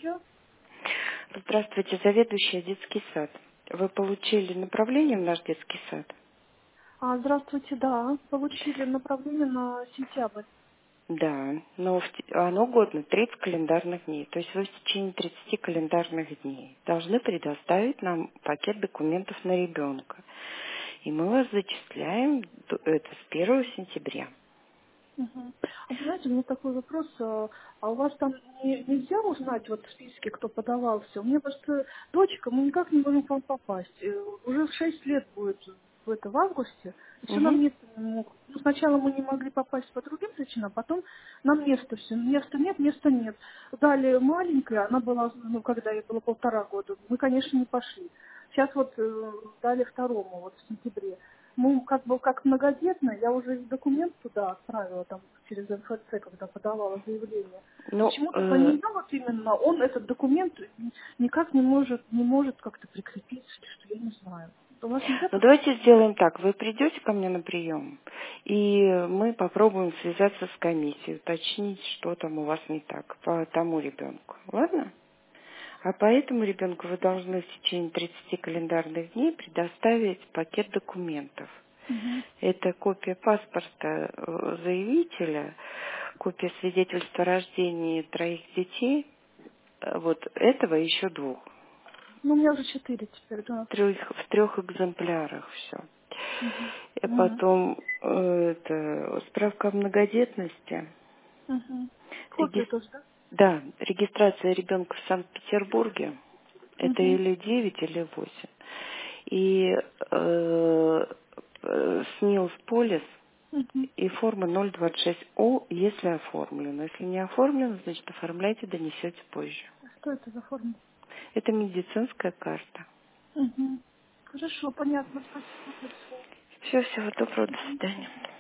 Здравствуйте. Здравствуйте, заведующая детский сад. Вы получили направление в наш детский сад? Здравствуйте, да. Получили направление на сентябрь. Да, но оно годно 30 календарных дней. То есть вы в течение 30 календарных дней должны предоставить нам пакет документов на ребенка. И мы вас зачисляем это с 1 сентября. Мгм. Вы знаете, у меня такой вопрос. У вас там нельзя узнать вот в списке, кто подавался? У меня просто дочка, мы никак не можем к вам попасть. Уже в 6 лет будет в августе. И все нам Угу. место не могут. Ну, сначала мы не могли попасть по другим причинам, а потом нам место все. Места нет, места нет. Далее маленькая, она была, ну, когда ей было 1,5 года, мы, конечно, не пошли. Сейчас вот дали второму, вот в сентябре. Ну, как бы, как многодетная, я уже и документ туда отправила, там, через МФЦ, когда подавала заявление. Ну, Почему-то на нее вот именно он этот документ никак не может как-то прикрепиться, или что, я не знаю. У вас нельзя ну, как-то... давайте сделаем так. Вы придете ко мне на прием, и мы попробуем связаться с комиссией, уточнить, что там у вас не так по тому ребенку. Ладно? А по этому ребенку вы должны в течение 30 календарных дней предоставить пакет документов. Мгм. Это копия паспорта заявителя, копия свидетельства о рождении 3 детей, вот этого еще 2. Ну, у меня уже 4 теперь, да. В 3 экземплярах все. Мгм. И Мгм. потом справка о многодетности, Мгм. Копию регис- тоже, да? да, регистрация ребенка в Санкт-Петербурге, это Угу. или 9, или 8. И СНИЛС полис Угу. и форма 026О, если оформлено. Если не оформлено, значит оформляйте, донесете позже. Что это за форма? Это медицинская карта. Угу. Хорошо, понятно, спасибо большое. Все, всего доброго, до Мгм. свидания.